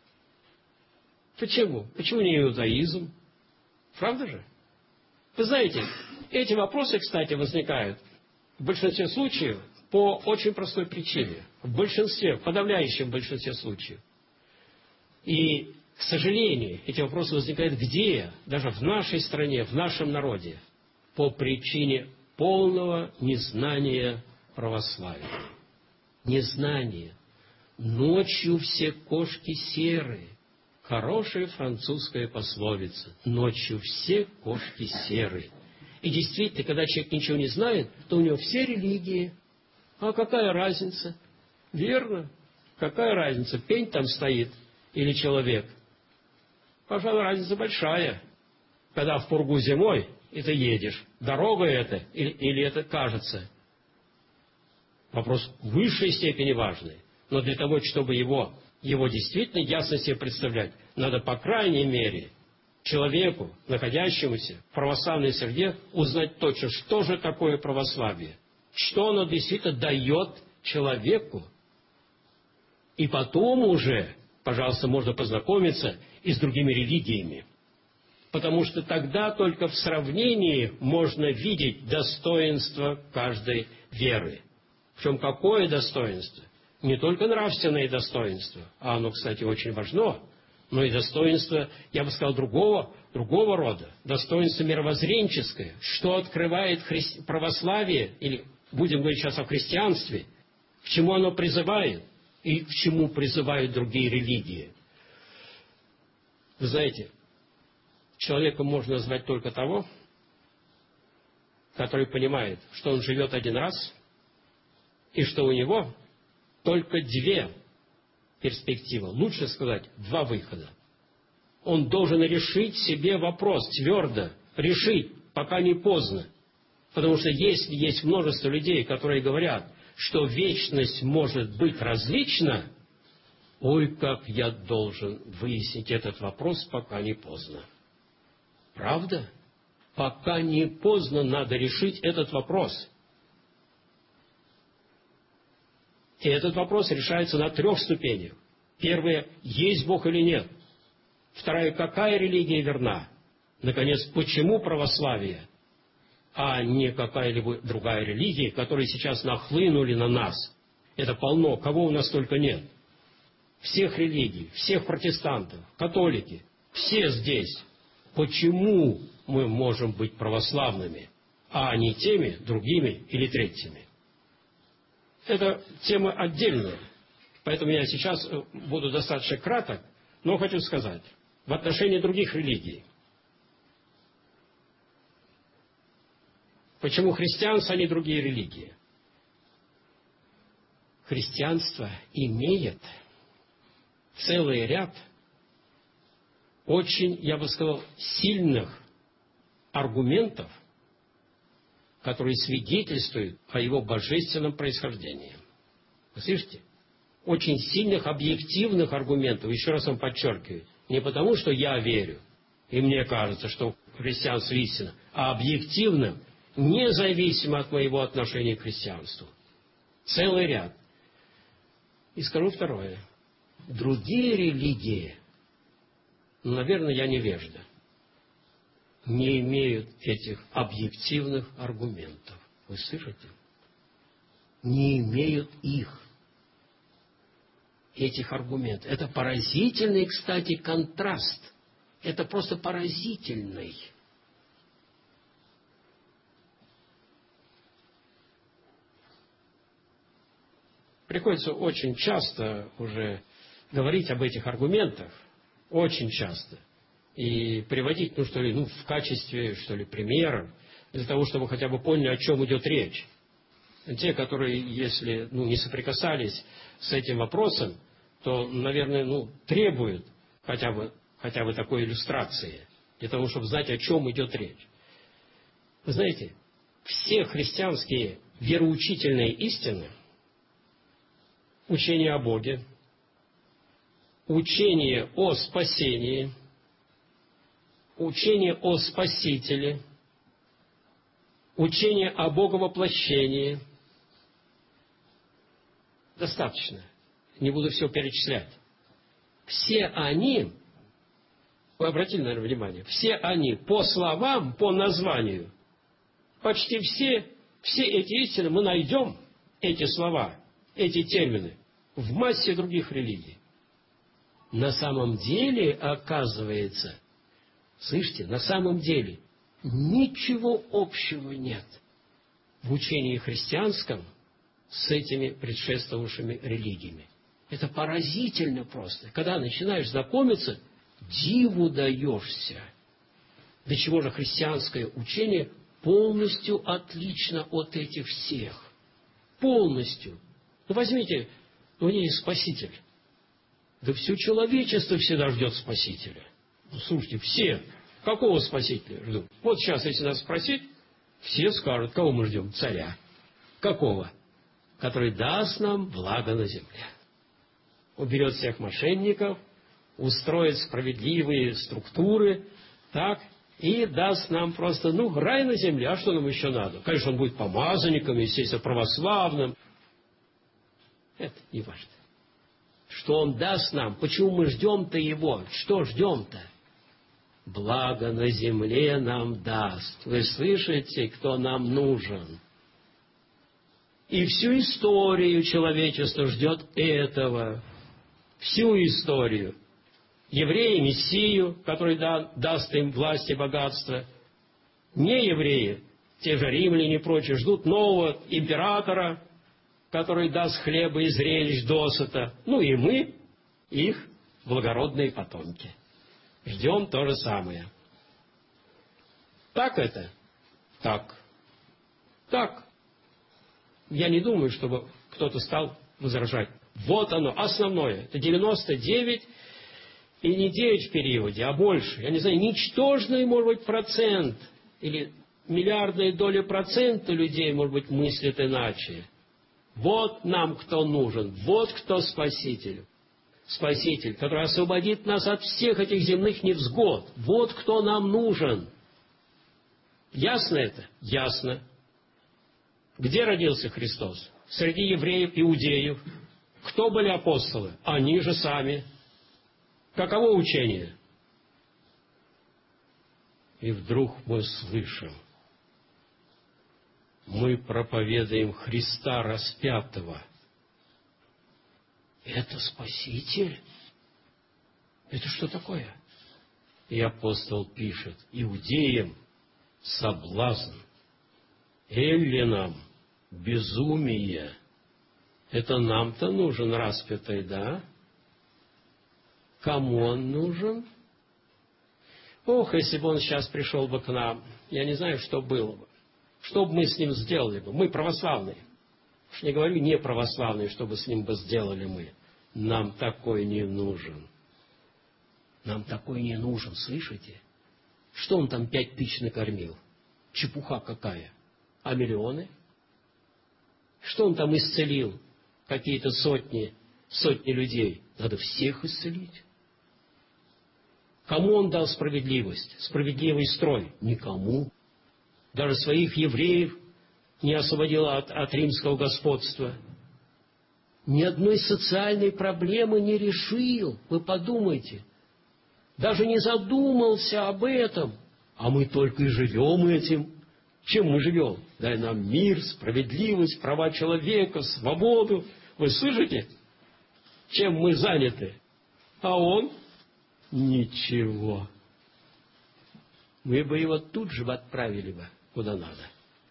Почему? Почему не иудаизм? Правда же? Вы знаете, эти вопросы, кстати, возникают в большинстве случаев по очень простой причине. В большинстве, в подавляющем большинстве случаев. И, к сожалению, эти вопросы возникают где? Даже в нашей стране, в нашем народе. По причине полного незнания православия. Незнание. Ночью все кошки серые. Хорошая французская пословица. Ночью все кошки серые. И действительно, когда человек ничего не знает, то у него все религии. А какая разница? Верно. Какая разница, пень там стоит или человек? Пожалуй, разница большая. Когда в пургу зимой, и ты едешь, дорога это или это кажется? Вопрос в высшей степени важный. Но для того, чтобы его действительно ясно себе представлять, надо, по крайней мере, человеку, находящемуся в православной среде, узнать точно, что же такое православие, что оно действительно дает человеку. И потом уже, пожалуйста, можно познакомиться и с другими религиями. Потому что тогда только в сравнении можно видеть достоинство каждой веры. Причем какое достоинство? Не только нравственное достоинство, а оно, кстати, очень важно, но и достоинство, я бы сказал, другого рода, достоинство мировоззренческое, что открывает православие, или будем говорить сейчас о христианстве, к чему оно призывает и к чему призывают другие религии. Вы знаете, человеком можно назвать только того, который понимает, что он живет один раз, и что у него только две перспективы, лучше сказать, два выхода. Он должен решить себе вопрос, твердо решить, пока не поздно. Потому что если есть множество людей, которые говорят, что вечность может быть различна, ой, как я должен выяснить этот вопрос, пока не поздно. Правда? Пока не поздно надо решить этот вопрос. И этот вопрос решается на 3 ступенях. Первая – есть Бог или нет? Вторая – какая религия верна? Наконец, почему православие, а не какая-либо другая религия, которые сейчас нахлынули на нас? Это полно, кого у нас только нет. Всех религий, всех протестантов, католики, все здесь. Почему мы можем быть православными, а не теми, другими или третьими? Это тема отдельная, поэтому я сейчас буду достаточно краток, но хочу сказать, в отношении других религий. Почему христианство, а не другие религии? Христианство имеет целый ряд очень, я бы сказал, сильных аргументов, которые свидетельствуют о его божественном происхождении. Вы слышите? Очень сильных объективных аргументов, еще раз вам подчеркиваю, не потому, что я верю, и мне кажется, что христианство истина, а объективным, независимо от моего отношения к христианству. Целый ряд. И скажу второе. Другие религии, наверное, я невежда, не имеют этих объективных аргументов. Вы слышите? Не имеют этих аргументов. Это поразительный, кстати, контраст. Это просто поразительный. Приходится очень часто уже говорить об этих аргументах. Очень часто. И приводить, в качестве, примеров, для того, чтобы вы хотя бы поняли, о чем идет речь. Те, которые, если, не соприкасались с этим вопросом, то, наверное, требуют хотя бы такой иллюстрации, для того, чтобы знать, о чем идет речь. Вы знаете, все христианские вероучительные истины, учение о Боге, учение о спасении, учение о Спасителе, учение о Боговоплощении, Достаточно. Не буду все перечислять. Все они, вы обратили, наверное, внимание, все они по словам, по названию, почти все эти истины мы найдем, эти слова, эти термины, в массе других религий. На самом деле, оказывается, слышите, на самом деле ничего общего нет в учении христианском с этими предшествовавшими религиями. Это поразительно просто. Когда начинаешь знакомиться, диву даешься. До чего же христианское учение полностью отлично от этих всех. Полностью. Ну, возьмите, у нее есть Спаситель. Да все человечество всегда ждет Спасителя. Ну, слушайте, все. Какого Спасителя ждут? Вот сейчас, если нас спросить, все скажут, кого мы ждем? Царя. Какого? Который даст нам благо на земле. Уберет всех мошенников, устроит справедливые структуры, так, и даст нам просто, рай на земле, а что нам еще надо? Конечно, он будет помазанником, естественно, православным. Это не важно. Что он даст нам? Почему мы ждем-то его? Что ждем-то? Благо на земле нам даст. Вы слышите, кто нам нужен? И всю историю человечества ждет этого. Всю историю. Евреи – Мессию, который даст им власть и богатство. Не евреи, те же римляне и прочие, ждут нового императора, который даст хлеба и зрелищ досыта. И мы, их благородные потомки. Ждем то же самое. Так это? Так. Я не думаю, чтобы кто-то стал возражать. Вот оно, основное. Это 99 и не 9 в периоде, а больше. Я не знаю, ничтожный, может быть, процент или миллиардная доля процента людей, может быть, мыслит иначе. Вот нам кто нужен, вот кто Спаситель. Спаситель, который освободит нас от всех этих земных невзгод. Вот кто нам нужен. Ясно это? Ясно. Где родился Христос? Среди евреев, иудеев. Кто были апостолы? Они же сами. Каково учение? И вдруг мы слышим, мы проповедуем Христа распятого. Это Спаситель? Это что такое? И апостол пишет: иудеям соблазн, эллинам безумие. Это нам-то нужен распятый, да? Кому он нужен? Ох, если бы он сейчас пришел бы к нам, я не знаю, что было бы. Что бы мы с ним сделали бы? Мы православные. Уж не говорю не православные, что бы с ним бы сделали мы. Нам такой не нужен. Нам такой не нужен, слышите? Что он там 5000 накормил? Чепуха какая. А миллионы? Что он там исцелил? Какие-то сотни людей. Надо всех исцелить. Кому он дал справедливость? Справедливый строй? Никому. Даже своих евреев не освободил от римского господства. Ни одной социальной проблемы не решил. Вы подумайте. Даже не задумался об этом. А мы только и живем этим. Чем мы живем? Дай нам мир, справедливость, права человека, свободу. Вы слышите? Чем мы заняты? А он? Ничего. Мы бы его тут же отправили бы, куда надо.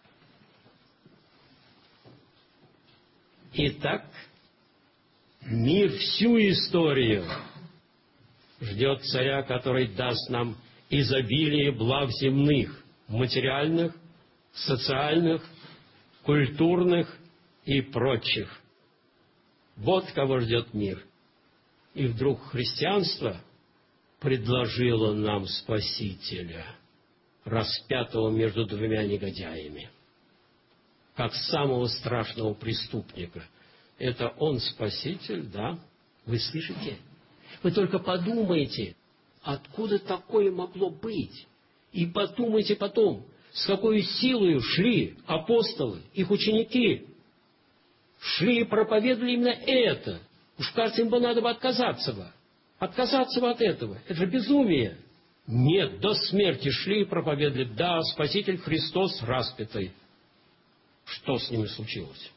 Итак, мир всю историю ждет царя, который даст нам изобилие благ земных, материальных, социальных, культурных и прочих. Вот кого ждет мир. И вдруг христианство предложило нам Спасителя, распятого между двумя негодяями, как самого страшного преступника. Это он Спаситель, да? Вы слышите? Вы только подумайте, откуда такое могло быть. И подумайте потом, с какой силой шли апостолы, их ученики. шли и проповедовали именно это. Уж кажется, им бы надо бы отказаться от этого. Это же безумие. Нет, до смерти шли и проповедовали. Да, Спаситель Христос распятый. Что с ними случилось?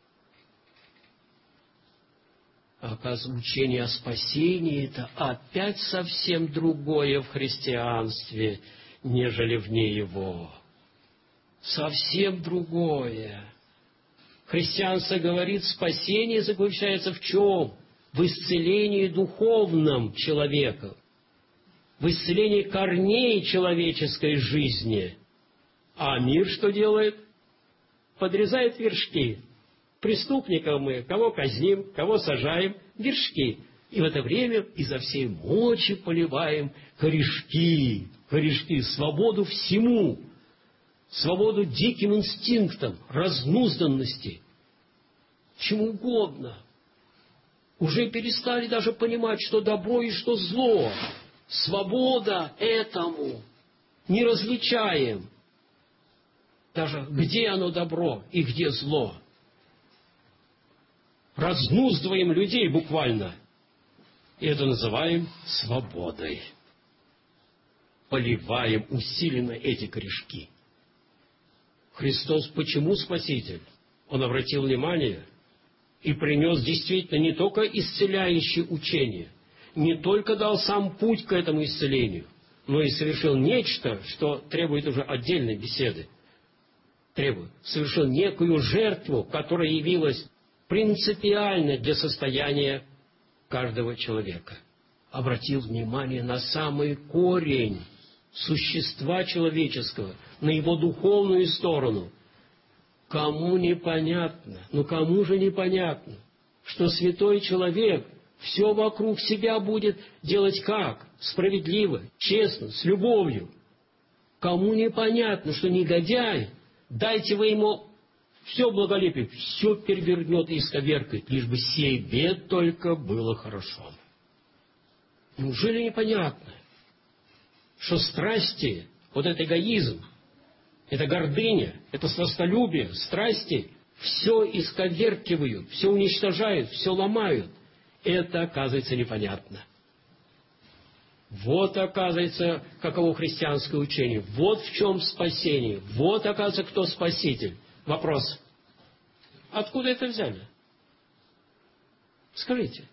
Оказывается, учение о спасении – это опять совсем другое в христианстве, нежели вне его. Совсем другое. Христианство говорит, спасение заключается в чем? В исцелении духовном человека, в исцелении корней человеческой жизни. А мир что делает? Подрезает вершки. Преступников мы, кого казним, кого сажаем, вершки. И в это время изо всей мочи поливаем корешки, свободу всему, свободу диким инстинктам, разнузданности, чему угодно. Уже перестали даже понимать, что добро и что зло. Свобода этому. Не различаем даже, где оно добро и где зло. Разнуздываем людей буквально. И это называем свободой. Поливаем усиленно эти корешки. Христос почему Спаситель? Он обратил внимание и принес действительно не только исцеляющее учение, не только дал сам путь к этому исцелению, но и совершил нечто, что требует уже отдельной беседы. Совершил некую жертву, которая явилась принципиально для состояния каждого человека. Обратил внимание на самый корень существа человеческого, на его духовную сторону. Кому непонятно, кому же непонятно, что святой человек все вокруг себя будет делать как? Справедливо, честно, с любовью. Кому непонятно, что негодяй, дайте вы ему все благолепие, все перевернет и исковеркает, лишь бы себе только было хорошо. Неужели непонятно, что страсти, вот этот эгоизм, это гордыня, это сластолюбие, страсти, все исковеркивают, все уничтожают, все ломают. Это, оказывается, непонятно. Вот, оказывается, каково христианское учение. Вот в чем спасение. Вот, оказывается, кто спаситель. Вопрос. Откуда это взяли? Скажите.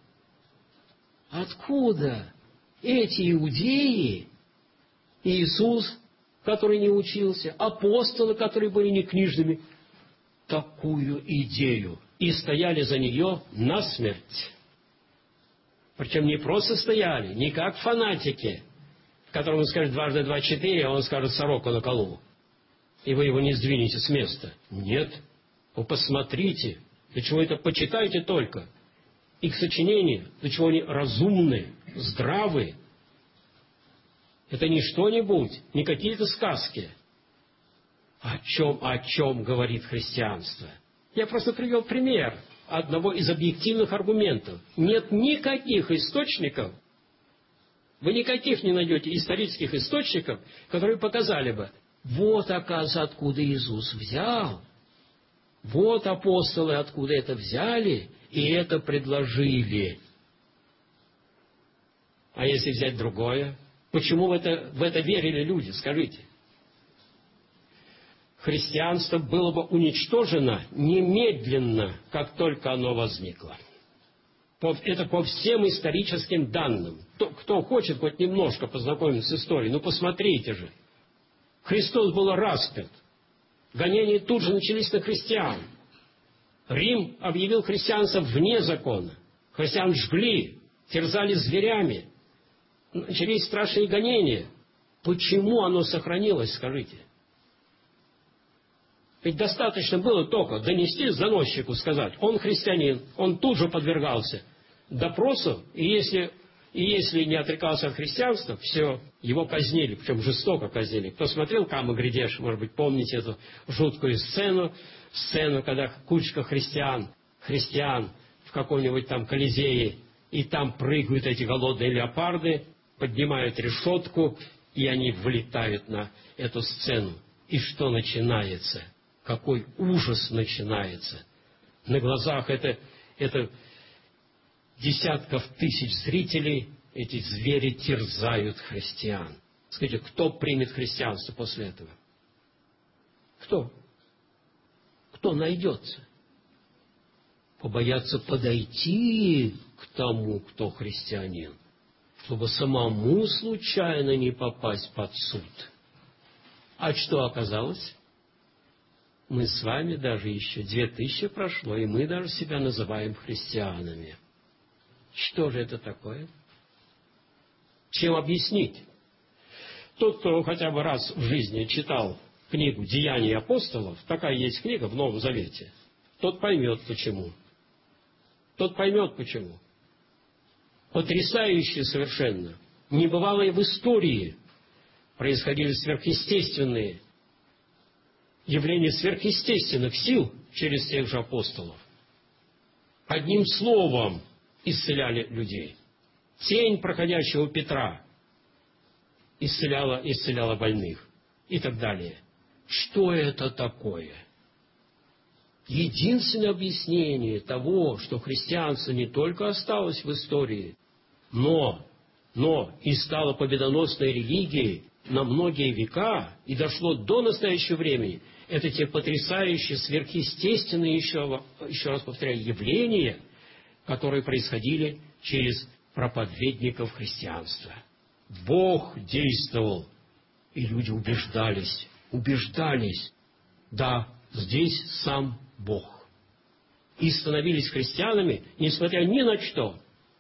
Откуда эти иудеи, Иисус, который не учился, апостолы, которые были не книжными, такую идею и стояли за нее насмерть? Причем не просто стояли, не как фанатики, которому скажет дважды два четыре, а он скажет сороку на колу, и вы его не сдвинете с места. Нет. Вы посмотрите, для чего это почитайте только. Их сочинения, для чего они разумны, здравы. Это не что-нибудь, не какие-то сказки. О чем говорит христианство? Я просто привел пример одного из объективных аргументов. Нет никаких источников, вы никаких не найдете исторических источников, которые показали бы, вот, оказывается, откуда Иисус взял, вот апостолы откуда это взяли и это предложили. А если взять другое, почему в это верили люди, скажите? Христианство было бы уничтожено немедленно, как только оно возникло. Это по всем историческим данным. Кто хочет хоть немножко познакомиться с историей, посмотрите же. Христос был распят. Гонения тут же начались на христиан. Рим объявил христианство вне закона. Христиан жгли, терзали зверями. Начались страшные гонения. Почему оно сохранилось, скажите? Ведь достаточно было только донести заносчику, сказать, он христианин, он тут же подвергался допросу, и если не отрекался от христианства, все, его казнили, причем жестоко казнили. Кто смотрел «Кама Гридеш», может быть, помните эту жуткую сцену, когда кучка христиан в каком-нибудь там Колизее, и там прыгают эти голодные леопарды, поднимают решетку, и они влетают на эту сцену. И что начинается? Какой ужас начинается? На глазах это десятков тысяч зрителей, эти звери терзают христиан. Скажите, кто примет христианство после этого? Кто? Кто найдется? Побоятся подойти к тому, кто христианин, чтобы самому случайно не попасть под суд. А что оказалось? Мы с вами даже еще 2000 прошло, и мы даже себя называем христианами. Что же это такое? Чем объяснить? Тот, кто хотя бы раз в жизни читал книгу «Деяния апостолов», такая есть книга в Новом Завете, тот поймет почему. Тот поймет почему. Потрясающие совершенно, небывалые в истории происходили сверхъестественные явления сверхъестественных сил через тех же апостолов. Одним словом исцеляли людей. Тень проходящего Петра исцеляла больных и так далее. Что это такое? Единственное объяснение того, что христианство не только осталось в истории, но и стало победоносной религией на многие века и дошло до настоящего времени, это те потрясающие, сверхъестественные, еще раз повторяю, явления, которые происходили через проповедников христианства. Бог действовал, и люди убеждались, да, здесь сам Бог. И становились христианами, несмотря ни на что.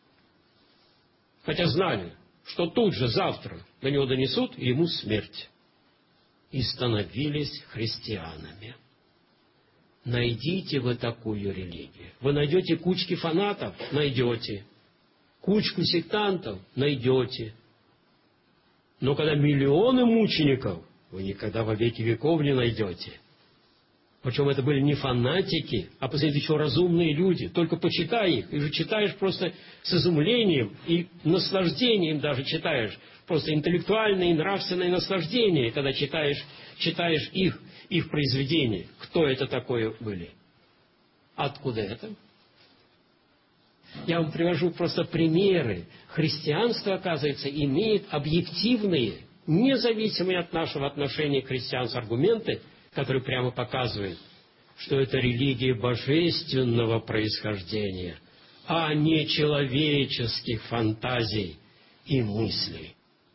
Хотя знали, что тут же, завтра, на него донесут, и ему смерть. И становились христианами. Найдите вы такую религию. Вы найдете кучки фанатов? Найдете. Кучку сектантов? Найдете. Но когда миллионы мучеников, вы никогда во веки веков не найдете. Причем это были не фанатики, а, посмотрите, еще разумные люди. Только почитай их, и же читаешь просто с изумлением и наслаждением даже читаешь. Просто интеллектуальное и нравственное наслаждение, когда читаешь их произведения. Кто это такое были? Откуда это? Я вам привожу просто примеры. Христианство, оказывается, имеет объективные, независимые от нашего отношения к христианству аргументы, которые прямо показывают, что это религия божественного происхождения, а не человеческих фантазий и мыслей.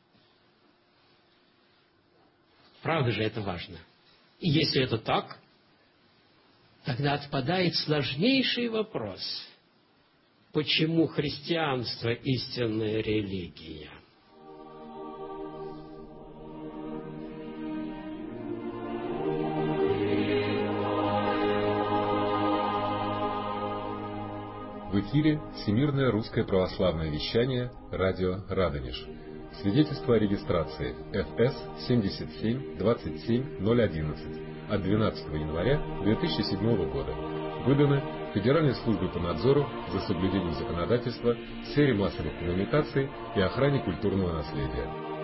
Правда же это важно? И если это так, тогда отпадает сложнейший вопрос. Почему христианство истинная религия? В эфире Всемирное русское православное вещание радио Радонеж. Свидетельство о регистрации ФС 77-27-011 от 12 января 2007 года. Выдано Федеральной службой по надзору за соблюдением законодательства в сфере массовых коммуникаций и охране культурного наследия.